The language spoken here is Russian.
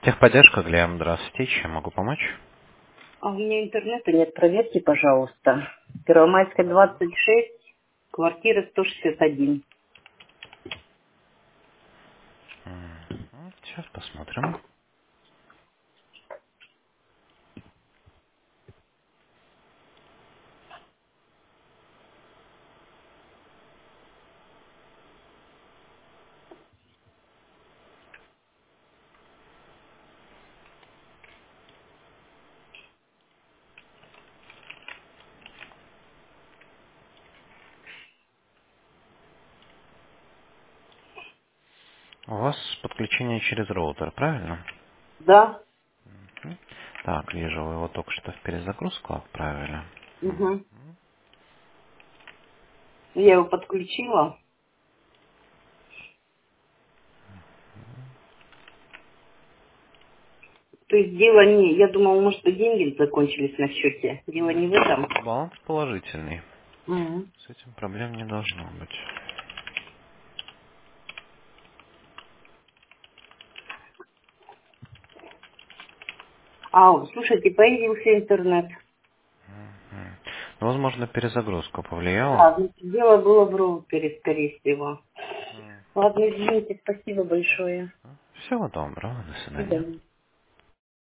Техподдержка, Глеб, здравствуйте. Чем могу помочь? А у меня интернета нет, проверьте, пожалуйста. Первомайская, 26, квартира 161. Сейчас посмотрим. У вас подключение через роутер, правильно? Да? Мгм. Так, вижу, вы его только что в перезагрузку отправили. Угу. Я его подключила. То есть дело не... Я думала, может быть, деньги закончились на счете. Дело не в этом. Баланс положительный. Мгм. С этим проблем не должно быть. А, слушайте, появился интернет. Мгм. Ну, возможно, перезагрузка повлияла. Да, значит, дело было в роутере, скорее всего. Ладно, извините, спасибо большое. Всего доброго, до До свидания. свидания.